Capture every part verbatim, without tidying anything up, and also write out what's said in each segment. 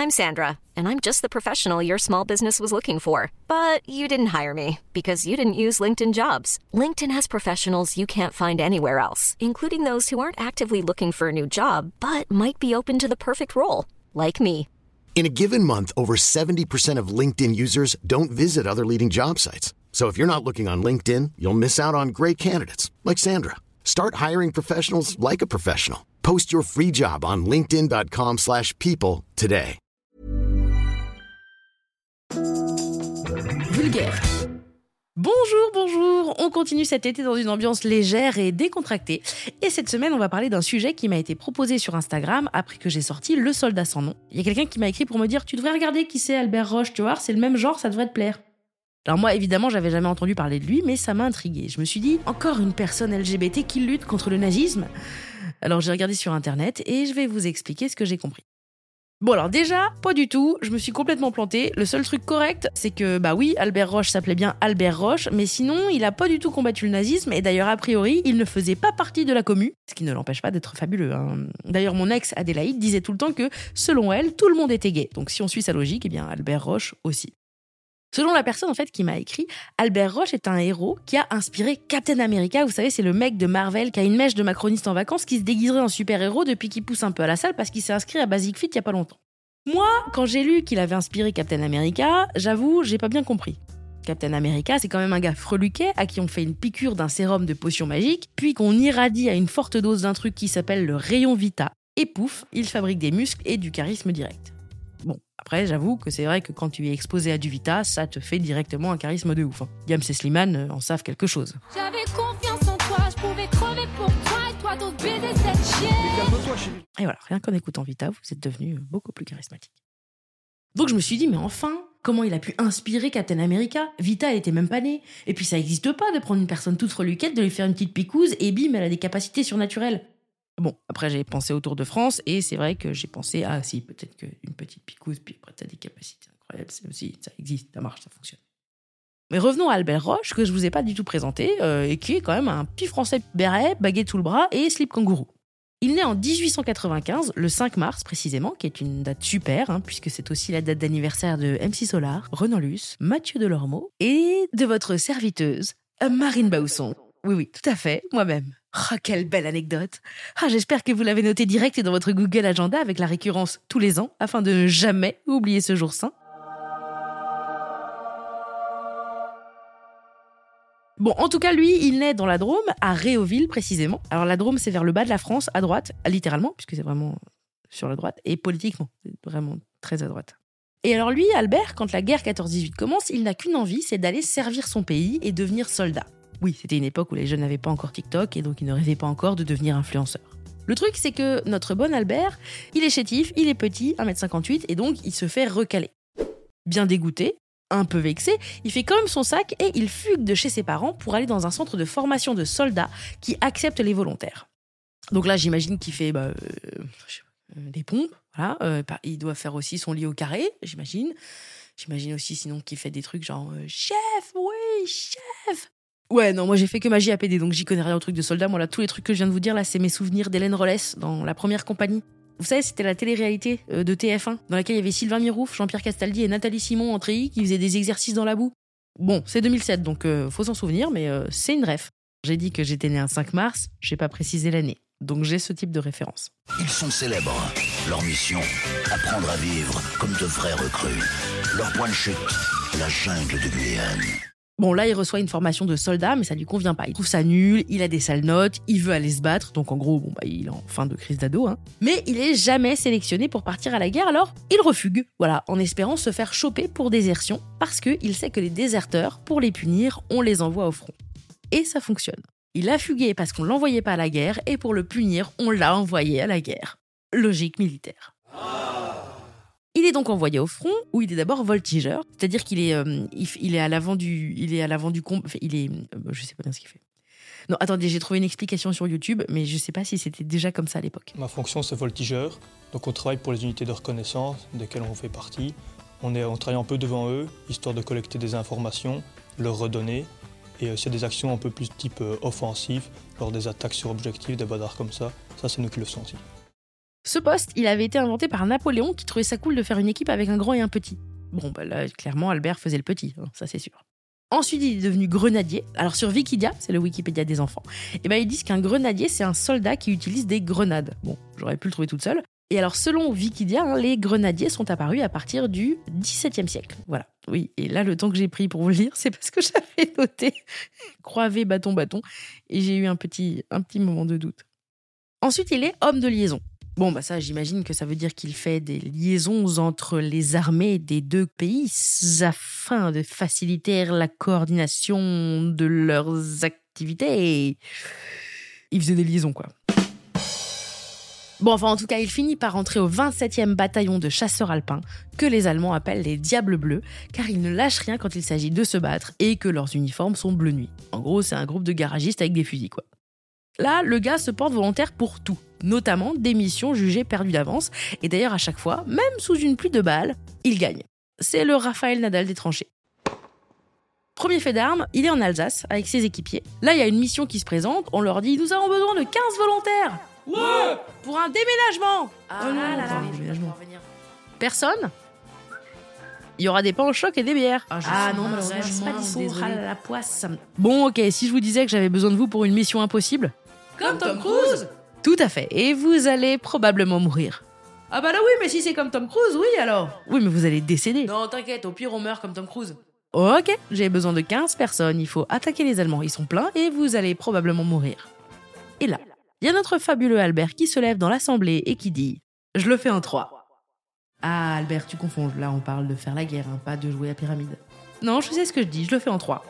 I'm Sandra, and I'm just the professional your small business was looking for. But you didn't hire me because you didn't use LinkedIn Jobs. LinkedIn has professionals you can't find anywhere else, including those who aren't actively looking for a new job, but might be open to the perfect role, like me. In a given month, over seventy percent of LinkedIn users don't visit other leading job sites. So if you're not looking on LinkedIn, you'll miss out on great candidates like Sandra. Start hiring professionals like a professional. Post your free job on linkedin.com slash people today. Vulgaire. Bonjour, bonjour. On continue cet été dans une ambiance légère et décontractée. Et cette semaine, on va parler d'un sujet qui m'a été proposé sur Instagram après que j'ai sorti Le Soldat sans nom. Il y a quelqu'un qui m'a écrit pour me dire « Tu devrais regarder qui c'est Albert Roche, tu vois, c'est le même genre, ça devrait te plaire. » Alors moi, évidemment, j'avais jamais entendu parler de lui, mais ça m'a intriguée. Je me suis dit, encore une personne L G B T qui lutte contre le nazisme ? Alors j'ai regardé sur internet et je vais vous expliquer ce que j'ai compris. Bon alors déjà, pas du tout, je me suis complètement plantée. Le seul truc correct, c'est que, bah oui, Albert Roche s'appelait bien Albert Roche, mais sinon, il a pas du tout combattu le nazisme, et d'ailleurs, a priori, il ne faisait pas partie de la commu, ce qui ne l'empêche pas d'être fabuleux, hein. D'ailleurs, mon ex, Adélaïde, disait tout le temps que, selon elle, tout le monde était gay. Donc si on suit sa logique, eh bien, Albert Roche aussi. Selon la personne en fait qui m'a écrit, Albert Roche est un héros qui a inspiré Captain America. Vous savez, c'est le mec de Marvel qui a une mèche de macroniste en vacances qui se déguiserait en super-héros depuis qu'il pousse un peu à la salle parce qu'il s'est inscrit à Basic Fit il y a pas longtemps. Moi, quand j'ai lu qu'il avait inspiré Captain America, j'avoue, j'ai pas bien compris. Captain America, c'est quand même un gars freluquet à qui on fait une piqûre d'un sérum de potion magique, puis qu'on irradie à une forte dose d'un truc qui s'appelle le rayon Vita. Et pouf, il fabrique des muscles et du charisme direct. Bon, après, j'avoue que c'est vrai que quand tu es exposé à du Vita, ça te fait directement un charisme de ouf. Hein. Diams et Slimane en savent quelque chose. J'avais confiance en toi, je pouvais crever pour toi et toi d'autres baiser cette chienne. Et voilà, rien qu'en écoutant Vita, vous êtes devenu beaucoup plus charismatique. Donc je me suis dit, mais enfin, comment il a pu inspirer Captain America ? Vita, elle était même pas née. Et puis ça existe pas de prendre une personne toute freluquette, de lui faire une petite picouse et bim, elle a des capacités surnaturelles. Bon, après j'ai pensé au Tour de France et c'est vrai que j'ai pensé, ah si, peut-être qu'une petite picouse, puis après t'as des capacités incroyables, c'est aussi, ça existe, ça marche, ça fonctionne. Mais revenons à Albert Roche, que je vous ai pas du tout présenté, euh, et qui est quand même un petit français béret, baguette sous le bras et slip kangourou. Il naît en dix-huit cent quatre-vingt-quinze, le cinq mars précisément, qui est une date super, hein, puisque c'est aussi la date d'anniversaire de M C Solar, Renan Luce, Mathieu Delormeau et de votre serviteuse, Marine Bausson. Oui, oui, tout à fait, moi-même. Oh, quelle belle anecdote. Ah, j'espère que vous l'avez noté direct dans votre Google Agenda avec la récurrence tous les ans, afin de ne jamais oublier ce jour saint. Bon, en tout cas, lui, il naît dans la Drôme, à Réauville précisément. Alors la Drôme, c'est vers le bas de la France, à droite, littéralement, puisque c'est vraiment sur la droite, et politiquement, c'est vraiment très à droite. Et alors lui, Albert, quand la guerre quatorze dix-huit commence, il n'a qu'une envie, c'est d'aller servir son pays et devenir soldat. Oui, c'était une époque où les jeunes n'avaient pas encore TikTok et donc ils ne rêvaient pas encore de devenir influenceurs. Le truc, c'est que notre bon Albert, il est chétif, il est petit, un mètre cinquante-huit, et donc il se fait recaler. Bien dégoûté, un peu vexé, il fait quand même son sac et il fugue de chez ses parents pour aller dans un centre de formation de soldats qui accepte les volontaires. Donc là, j'imagine qu'il fait bah, euh, des pompes, voilà. Euh, bah, il doit faire aussi son lit au carré, j'imagine. J'imagine aussi sinon qu'il fait des trucs genre euh, « Chef, oui, chef !» Ouais, non, moi j'ai fait que ma J A P D, donc j'y connais rien au truc de soldat. Moi là, tous les trucs que je viens de vous dire là, c'est mes souvenirs d'Hélène Rollès dans La Première Compagnie. Vous savez, c'était la télé-réalité de T F un, dans laquelle il y avait Sylvain Mirouf, Jean-Pierre Castaldi et Nathalie Simon en treillis qui faisaient des exercices dans la boue. Bon, c'est deux mille sept, donc euh, faut s'en souvenir, mais euh, c'est une ref. J'ai dit que j'étais né un cinq mars, j'ai pas précisé l'année, donc j'ai ce type de référence. Ils sont célèbres. Leur mission, apprendre à vivre comme de vrais recrues. Leur point de chute, la jungle de Guyane. Bon, là, il reçoit une formation de soldat, mais ça lui convient pas. Il trouve ça nul, il a des sales notes, il veut aller se battre, donc en gros, bon, bah, il est en fin de crise d'ado, hein. Mais il est jamais sélectionné pour partir à la guerre, alors il refugue, voilà, en espérant se faire choper pour désertion, parce qu'il sait que les déserteurs, pour les punir, on les envoie au front. Et ça fonctionne. Il a fugué parce qu'on l'envoyait pas à la guerre, et pour le punir, on l'a envoyé à la guerre. Logique militaire. Il est donc envoyé au front, où il est d'abord voltigeur, c'est-à-dire qu'il est, euh, il, il est à l'avant du, il est à l'avant du combat. Enfin, il est, euh, je sais pas bien ce qu'il fait. Non, attendez, j'ai trouvé une explication sur YouTube, mais je sais pas si c'était déjà comme ça à l'époque. Ma fonction, c'est voltigeur, donc on travaille pour les unités de reconnaissance, desquelles on fait partie. On est, on travaille un peu devant eux, histoire de collecter des informations, leur redonner, et euh, s'il y a des actions un peu plus type euh, offensive, lors des attaques sur objectif, des bagarres comme ça, ça c'est nous qui le faisons aussi. Ce poste, il avait été inventé par Napoléon qui trouvait ça cool de faire une équipe avec un grand et un petit. Bon, bah là, clairement, Albert faisait le petit, hein, ça c'est sûr. Ensuite, il est devenu grenadier. Alors sur Wikipédia, c'est le Wikipédia des enfants, et ben ils disent qu'un grenadier, c'est un soldat qui utilise des grenades. Bon, j'aurais pu le trouver toute seule. Et alors selon Wikipédia, hein, les grenadiers sont apparus à partir du dix-septième siècle. Voilà. Oui, et là, le temps que j'ai pris pour vous le lire, c'est parce que j'avais noté croix V, bâton, bâton, et j'ai eu un petit, un petit moment de doute. Ensuite, il est homme de liaison. Bon, bah ça, j'imagine que ça veut dire qu'il fait des liaisons entre les armées des deux pays afin de faciliter la coordination de leurs activités. Il faisait des liaisons, quoi. Bon, enfin, en tout cas, il finit par entrer au vingt-septième bataillon de chasseurs alpins, que les Allemands appellent les Diables Bleus, car ils ne lâchent rien quand il s'agit de se battre et que leurs uniformes sont bleu nuit. En gros, c'est un groupe de garagistes avec des fusils, quoi. Là, le gars se porte volontaire pour tout, notamment des missions jugées perdues d'avance, et d'ailleurs à chaque fois, même sous une pluie de balles, il gagne. C'est le Raphaël Nadal des tranchées. Premier fait d'armes, il est en Alsace avec ses équipiers. Là, il y a une mission qui se présente, on leur dit « Nous avons besoin de quinze volontaires !» Ouais ! Pour un déménagement. Ah non, là, là, là, déménagement. Personne ? Il y aura des pains au choc et des bières. Ah, ah non, malheureusement, je sais pas du son. Ah la poisse. Bon, ok, si je vous disais que j'avais besoin de vous pour une mission impossible ? Comme Tom Cruise ? Tout à fait, et vous allez probablement mourir. Ah bah là oui, mais si c'est comme Tom Cruise, oui alors. Oui, mais vous allez décéder. Non, t'inquiète, au pire on meurt comme Tom Cruise. Ok, j'ai besoin de quinze personnes, il faut attaquer les Allemands, ils sont pleins et vous allez probablement mourir. Et là, il y a notre fabuleux Albert qui se lève dans l'assemblée et qui dit « Je le fais en trois ». Ah Albert, tu confonds, là on parle de faire la guerre, hein, pas de jouer à pyramide. Non, je sais ce que je dis, je le fais en trois.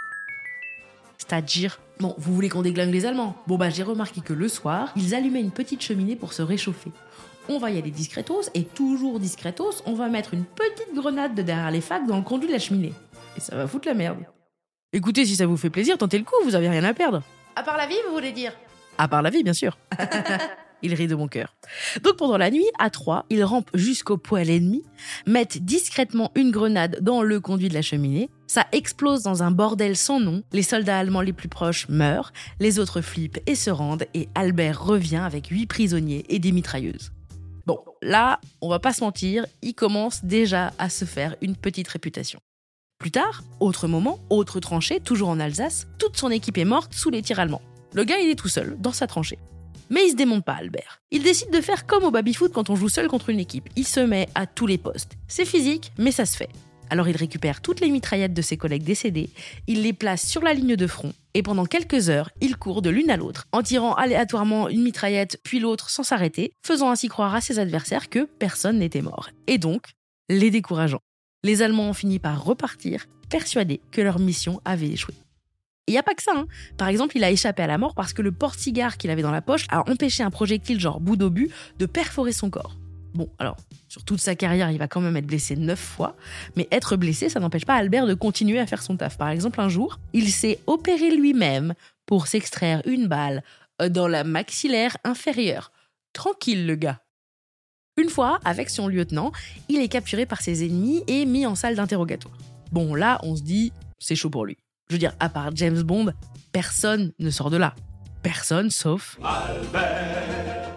C'est-à-dire, bon, vous voulez qu'on déglingue les Allemands ? Bon bah j'ai remarqué que le soir, ils allumaient une petite cheminée pour se réchauffer. On va y aller discretos, et toujours discretos, on va mettre une petite grenade de derrière les facs dans le conduit de la cheminée. Et ça va foutre la merde. Écoutez, si ça vous fait plaisir, tentez le coup, vous avez rien à perdre. À part la vie, vous voulez dire ? À part la vie, bien sûr. Il rit de mon cœur. Donc pendant la nuit, à trois, ils rampent jusqu'au poêle ennemi, mettent discrètement une grenade dans le conduit de la cheminée, ça explose dans un bordel sans nom, les soldats allemands les plus proches meurent, les autres flippent et se rendent, et Albert revient avec huit prisonniers et des mitrailleuses. Bon, là, on va pas se mentir, il commence déjà à se faire une petite réputation. Plus tard, autre moment, autre tranchée, toujours en Alsace, toute son équipe est morte sous les tirs allemands. Le gars, il est tout seul, dans sa tranchée. Mais il se démonte pas, Albert. Il décide de faire comme au baby-foot quand on joue seul contre une équipe. Il se met à tous les postes. C'est physique, mais ça se fait. Alors il récupère toutes les mitraillettes de ses collègues décédés, il les place sur la ligne de front, et pendant quelques heures, il court de l'une à l'autre, en tirant aléatoirement une mitraillette puis l'autre sans s'arrêter, faisant ainsi croire à ses adversaires que personne n'était mort. Et donc, les décourageant. Les Allemands ont fini par repartir, persuadés que leur mission avait échoué. Il n'y a pas que ça, hein. Par exemple, il a échappé à la mort parce que le porte-cigare qu'il avait dans la poche a empêché un projectile genre bout d'obus de perforer son corps. Bon, alors, sur toute sa carrière, il va quand même être blessé neuf fois, mais être blessé, ça n'empêche pas Albert de continuer à faire son taf. Par exemple, un jour, il s'est opéré lui-même pour s'extraire une balle dans la maxillaire inférieure. Tranquille, le gars. Une fois, avec son lieutenant, il est capturé par ses ennemis et mis en salle d'interrogatoire. Bon, là, on se dit, c'est chaud pour lui. Je veux dire, à part James Bond, personne ne sort de là. Personne, sauf... Albert,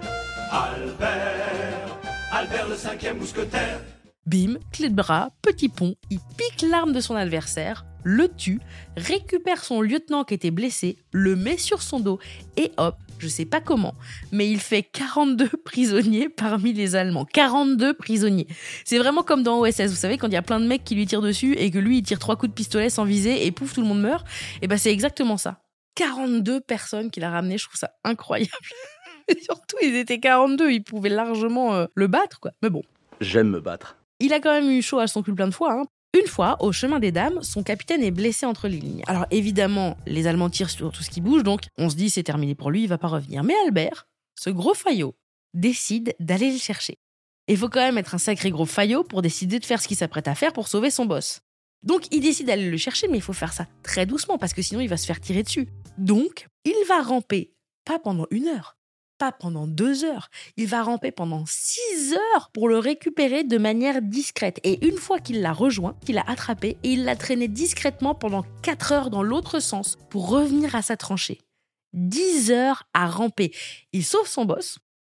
Albert, Albert le cinquième mousquetaire. Bim, clé de bras, petit pont, il pique l'arme de son adversaire, le tue, récupère son lieutenant qui était blessé, le met sur son dos, et hop, je sais pas comment, mais il fait quarante-deux prisonniers parmi les Allemands. quarante-deux prisonniers. C'est vraiment comme dans O S S, vous savez, quand il y a plein de mecs qui lui tirent dessus et que lui, il tire trois coups de pistolet sans viser et pouf, tout le monde meurt. Et ben c'est exactement ça. quarante-deux personnes qu'il a ramenées, je trouve ça incroyable. Et surtout, ils étaient quarante-deux, ils pouvaient largement euh, le battre, quoi. Mais bon. J'aime me battre. Il a quand même eu chaud à son cul plein de fois, hein. Une fois, au chemin des dames, son capitaine est blessé entre les lignes. Alors évidemment, les Allemands tirent sur tout ce qui bouge, donc on se dit c'est terminé pour lui, il va pas revenir. Mais Albert, ce gros faillot, décide d'aller le chercher. Il faut quand même être un sacré gros faillot pour décider de faire ce qu'il s'apprête à faire pour sauver son boss. Donc il décide d'aller le chercher, mais il faut faire ça très doucement, parce que sinon il va se faire tirer dessus. Donc, il va ramper, pas pendant une heure, pas pendant deux heures. Il va ramper pendant six heures pour le récupérer de manière discrète. Et une fois qu'il l'a rejoint, qu'il l'a attrapé, et il l'a traîné discrètement pendant quatre heures dans l'autre sens pour revenir à sa tranchée. dix heures à ramper. Il sauve son boss,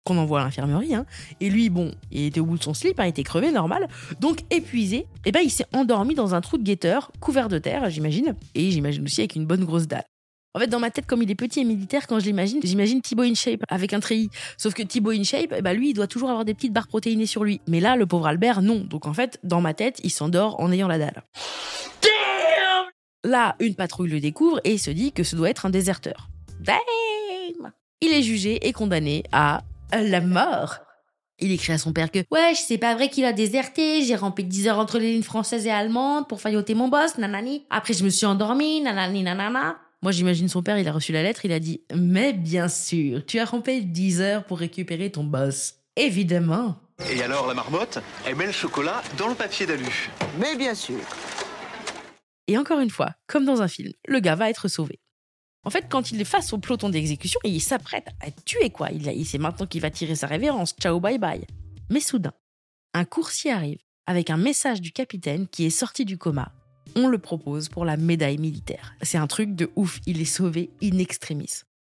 qu'on envoie à l'infirmerie. Hein. Et lui, bon, il était au bout de son slip, hein, il était crevé, normal. Donc, épuisé, eh ben, il s'est endormi dans un trou de guetteur, couvert de terre, j'imagine. Et j'imagine aussi avec une bonne grosse dalle. En fait, dans ma tête, comme il est petit et militaire, quand je l'imagine, j'imagine Thibaut InShape avec un treillis. Sauf que Thibaut InShape, eh ben, lui, il doit toujours avoir des petites barres protéinées sur lui. Mais là, le pauvre Albert, non. Donc en fait, dans ma tête, il s'endort en ayant la dalle. Damn! Là, une patrouille le découvre et il se dit que ce doit être un déserteur. Damn! Il est jugé et condamné à la mort. Il écrit à son père que « Wesh, c'est pas vrai qu'il a déserté, j'ai rampé dix heures entre les lignes françaises et allemandes pour failloter mon boss, nanani. Après, je me suis endormi, nanani, nanana. » Moi, j'imagine son père, il a reçu la lettre, il a dit « Mais bien sûr, tu as rampé dix heures pour récupérer ton boss. Évidemment. » Et alors, la marmotte, elle met le chocolat dans le papier d'alu. Mais bien sûr. Et encore une fois, comme dans un film, le gars va être sauvé. En fait, quand il est face au peloton d'exécution, il s'apprête à être tué, quoi. Il, il sait maintenant qu'il va tirer sa révérence. Ciao, bye bye. Mais soudain, un coursier arrive avec un message du capitaine qui est sorti du coma. On le propose pour la médaille militaire. C'est un truc de ouf, il est sauvé in extremis.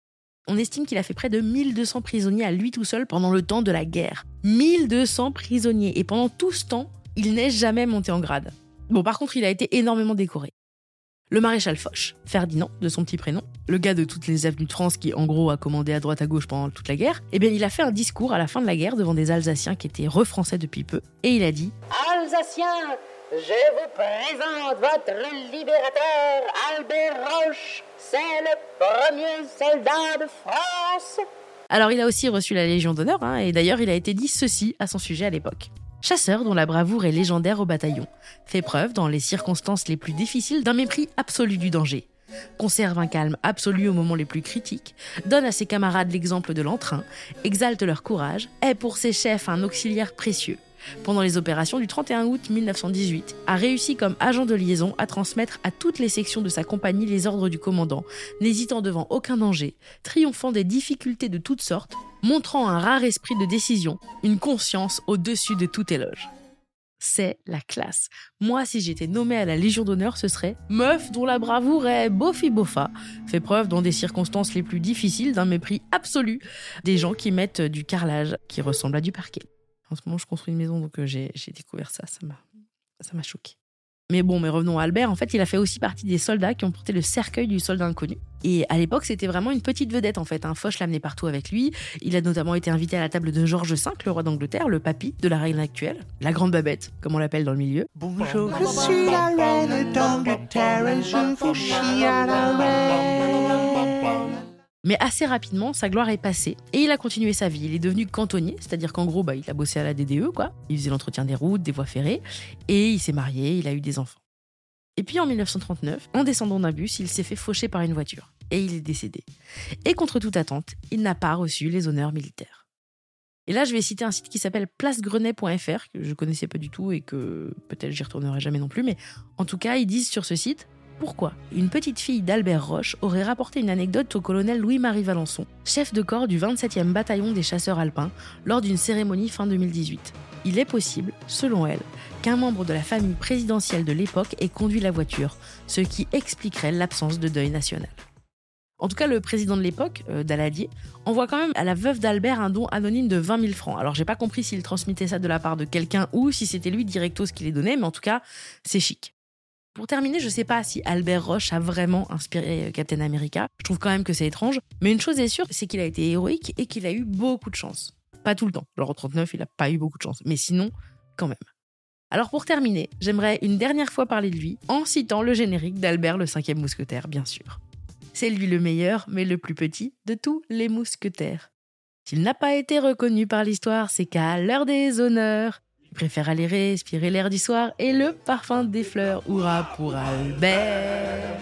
On estime qu'il a fait près de mille deux cents prisonniers à lui tout seul pendant le temps de la guerre. mille deux cents prisonniers, et pendant tout ce temps, il n'est jamais monté en grade. Bon, par contre, il a été énormément décoré. Le maréchal Foch, Ferdinand, de son petit prénom, le gars de toutes les avenues de France qui, en gros, a commandé à droite à gauche pendant toute la guerre, eh bien, il a fait un discours à la fin de la guerre devant des Alsaciens qui étaient refrançais depuis peu, et il a dit « Alsaciens, je vous présente votre libérateur, Albert Roche. C'est le premier soldat de France. » Alors, il a aussi reçu la Légion d'honneur, hein, et d'ailleurs, il a été dit ceci à son sujet à l'époque. Chasseur dont la bravoure est légendaire au bataillon, fait preuve dans les circonstances les plus difficiles d'un mépris absolu du danger. Conserve un calme absolu aux moments les plus critiques, donne à ses camarades l'exemple de l'entrain, exalte leur courage, est pour ses chefs un auxiliaire précieux. Pendant les opérations du trente et un août mille neuf cent dix-huit, a réussi comme agent de liaison à transmettre à toutes les sections de sa compagnie les ordres du commandant, n'hésitant devant aucun danger, triomphant des difficultés de toutes sortes, montrant un rare esprit de décision, une conscience au-dessus de tout éloge. C'est la classe. Moi, si j'étais nommée à la Légion d'honneur, ce serait « meuf dont la bravoure est bofi-bofa », fait preuve dans des circonstances les plus difficiles d'un mépris absolu des gens qui mettent du carrelage qui ressemble à du parquet. En ce moment, je construis une maison, donc euh, j'ai, j'ai découvert ça, ça m'a, ça m'a choqué. Mais bon, mais revenons à Albert, en fait, il a fait aussi partie des soldats qui ont porté le cercueil du soldat inconnu. Et à l'époque, c'était vraiment une petite vedette, en fait. Un Foch l'amenait partout avec lui. Il a notamment été invité à la table de George cinq, le roi d'Angleterre, le papy de la reine actuelle, la grande Babette, comme on l'appelle dans le milieu. Bonjour, je suis la reine d'Angleterre et je vous chie à la reine. Mais assez rapidement, sa gloire est passée et il a continué sa vie. Il est devenu cantonnier, c'est-à-dire qu'en gros, bah, il a bossé à la D D E, quoi. Il faisait l'entretien des routes, des voies ferrées, et il s'est marié, il a eu des enfants. Et puis en dix-neuf cent trente-neuf, en descendant d'un bus, il s'est fait faucher par une voiture et il est décédé. Et contre toute attente, il n'a pas reçu les honneurs militaires. Et là, je vais citer un site qui s'appelle place grenet point f r, que je connaissais pas du tout et que peut-être j'y retournerai jamais non plus, mais en tout cas, ils disent sur ce site pourquoi une petite fille d'Albert Roche aurait rapporté une anecdote au colonel Louis-Marie Valençon, chef de corps du vingt-septième bataillon des chasseurs alpins, lors d'une cérémonie fin deux mille dix-huit. Il est possible, selon elle, qu'un membre de la famille présidentielle de l'époque ait conduit la voiture, ce qui expliquerait l'absence de deuil national. En tout cas, le président de l'époque, euh, Daladier, envoie quand même à la veuve d'Albert un don anonyme de vingt mille francs. Alors, j'ai pas compris s'il transmettait ça de la part de quelqu'un ou si c'était lui directos qui les donnait, mais en tout cas, c'est chic. Pour terminer, je sais pas si Albert Roche a vraiment inspiré Captain America. Je trouve quand même que c'est étrange. Mais une chose est sûre, c'est qu'il a été héroïque et qu'il a eu beaucoup de chance. Pas tout le temps. Genre en trente-neuf, il a pas eu beaucoup de chance. Mais sinon, quand même. Alors pour terminer, j'aimerais une dernière fois parler de lui en citant le générique d'Albert le cinquième mousquetaire, bien sûr. C'est lui le meilleur, mais le plus petit de tous les mousquetaires. S'il n'a pas été reconnu par l'histoire, c'est qu'à l'heure des honneurs, il préfère aller respirer l'air du soir et le parfum des fleurs. Hurrah pour Albert,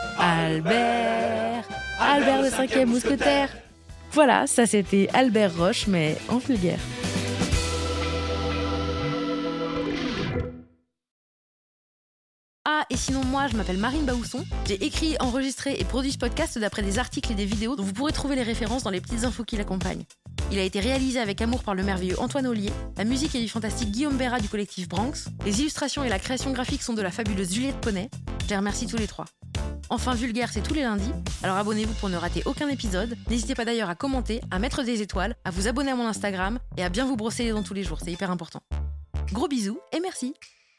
Albert, Albert le cinquième mousquetaire. Voilà, ça c'était Albert Roche, mais en vulgaire. Ah, et sinon moi, je m'appelle Marine Baousson. J'ai écrit, enregistré et produit ce podcast d'après des articles et des vidéos dont vous pourrez trouver les références dans les petites infos qui l'accompagnent. Il a été réalisé avec amour par le merveilleux Antoine Ollier. La musique est du fantastique Guillaume Béra du collectif Branx. Les illustrations et la création graphique sont de la fabuleuse Juliette Poney. Je les remercie tous les trois. Enfin, Vulgaire, c'est tous les lundis, alors abonnez-vous pour ne rater aucun épisode. N'hésitez pas d'ailleurs à commenter, à mettre des étoiles, à vous abonner à mon Instagram et à bien vous brosser les dents tous les jours, c'est hyper important. Gros bisous et merci.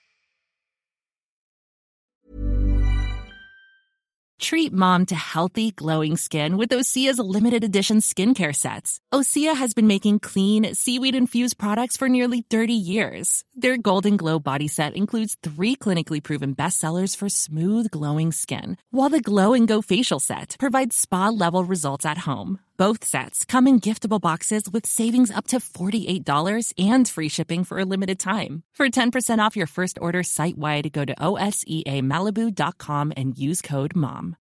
Treat mom to healthy, glowing skin with Osea's limited edition skincare sets. Osea has been making clean, seaweed-infused products for nearly thirty years. Their Golden Glow body set includes three clinically proven bestsellers for smooth, glowing skin, while the Glow and Go facial set provides spa-level results at home. Both sets come in giftable boxes with savings up to forty-eight dollars and free shipping for a limited time. For ten percent off your first order site-wide, go to O S E A Malibu dot com and use code MOM.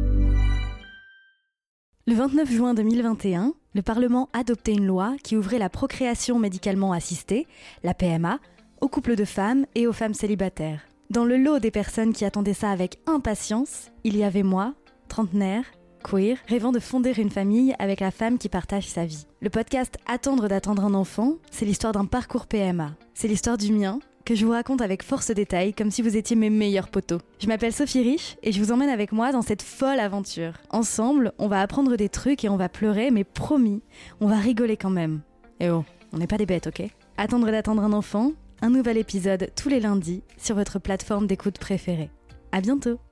Le vingt-neuf juin deux mille vingt et un, le Parlement adoptait une loi qui ouvrait la procréation médicalement assistée, la P M A, aux couples de femmes et aux femmes célibataires. Dans le lot des personnes qui attendaient ça avec impatience, il y avait moi, trentenaire, queer, rêvant de fonder une famille avec la femme qui partage sa vie. Le podcast Attendre d'attendre un enfant, c'est l'histoire d'un parcours P M A. C'est l'histoire du mien, que je vous raconte avec force détail, comme si vous étiez mes meilleurs potos. Je m'appelle Sophie Rich et je vous emmène avec moi dans cette folle aventure. Ensemble, on va apprendre des trucs et on va pleurer, mais promis, on va rigoler quand même. Et oh, on n'est pas des bêtes, ok ? Attendre d'attendre un enfant, un nouvel épisode tous les lundis sur votre plateforme d'écoute préférée. À bientôt.